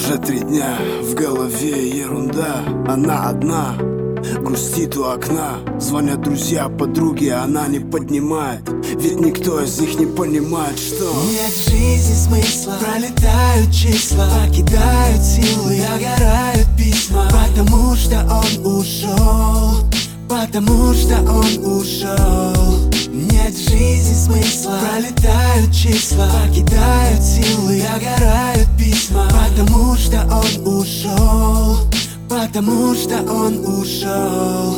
Уже 3 дня, в голове ерунда. Она одна, грустит у окна. Звонят друзья, подруги, она не поднимает. Ведь никто из них не понимает, что нет в жизни смысла. Пролетают числа, покидают силы, догорают письма. Потому что он ушел, потому что он ушел. Нет в жизни смысла. Пролетают числа, покидают силы, догорают письма. Потому что он ушел, потому что он ушел.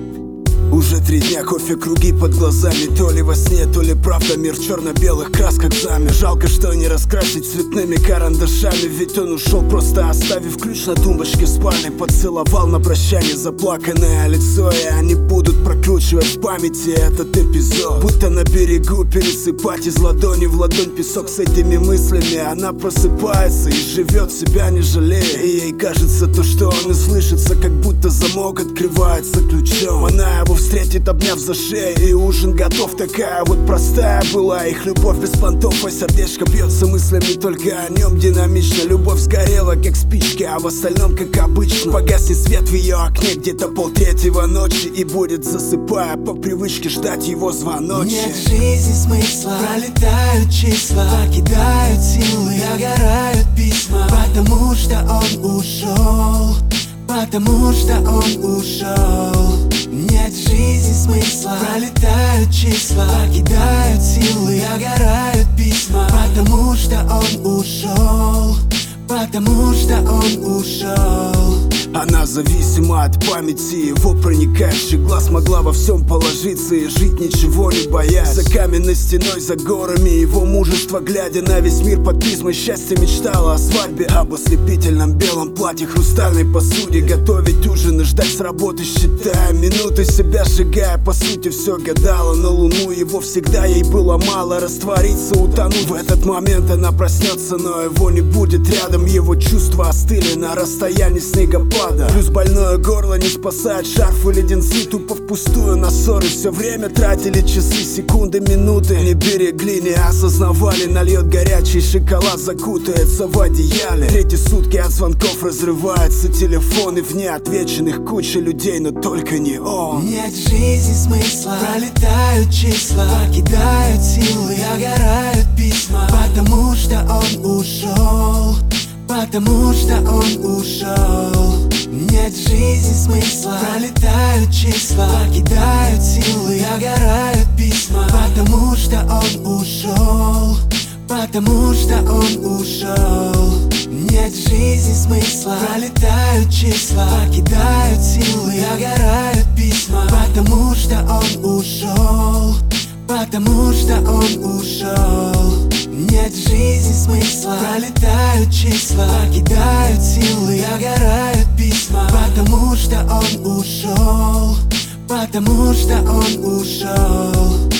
Уже 3 дня, кофе, круги под глазами. То ли во сне, то ли правда. Мир в черно-белых красках замер. Жалко, что не раскрасить цветными карандашами. Ведь он ушел, просто оставив ключ на тумбочке в спальне. Поцеловал на прощание заплаканное лицо. И они будут прокручивать в памяти этот эпизод. Будто на берегу пересыпать из ладони в ладонь песок. С этими мыслями она просыпается и живет, себя не жалея. И ей кажется то, что он и слышится, как будто замок открывается ключом. Она его встретит, обняв за шею, и ужин готов. Такая вот простая была их любовь без понтов. А сердечко бьется мыслями только о нем динамично. Любовь сгорела, как спички, а в остальном, как обычно. Погаснет свет в ее окне где-то 2:30 ночи. И будет, засыпая, по привычке ждать его звоночек. Нет в жизни смысла. Пролетают числа, покидают силы, догорают письма. Потому что он ушел, потому что он ушел. Нет в жизни смысла. Пролетают числа, покидают силы, догорают письма. Потому что он ушел, потому что он ушел. Она зависима от памяти, его проникающий глаз. Могла во всем положиться и жить, ничего не боясь. За каменной стеной, за горами его мужество, глядя на весь мир под призмой счастья, мечтала о свадьбе, об ослепительном белом платье, хрустальной посуде. Готовить ужин и ждать с работы, считая минуты, себя сжигая, по сути все гадала на луну. Его всегда ей было мало, раствориться, утонуть. В этот момент она проснется, но его не будет рядом. Его чувства остыли на расстоянии снегопада. Плюс больное горло не спасает шарф и леденцы. Тупо впустую на ссоры все время тратили часы, секунды, минуты. Не берегли, не осознавали. Нальет горячий шоколад, закутается в одеяле. 3 сутки от звонков разрывается телефон. И в неотвеченных куча людей, но только не он. Нет в жизни смысла. Пролетают числа, покидают силы, догорают письма. Потому что он ушел, потому что он ушел. Нет в жизни смысла. Пролетают числа, покидают силы, догорают письма. Потому что он ушел, потому что он ушел. Нет в жизни смысла. Пролетают числа, покидают силы, догорают письма. Потому что он ушел, потому что он ушел. Нет в жизни смысла. Пролетают числа, покидают силы, догорают письма. Потому что он ушел, потому что он ушел.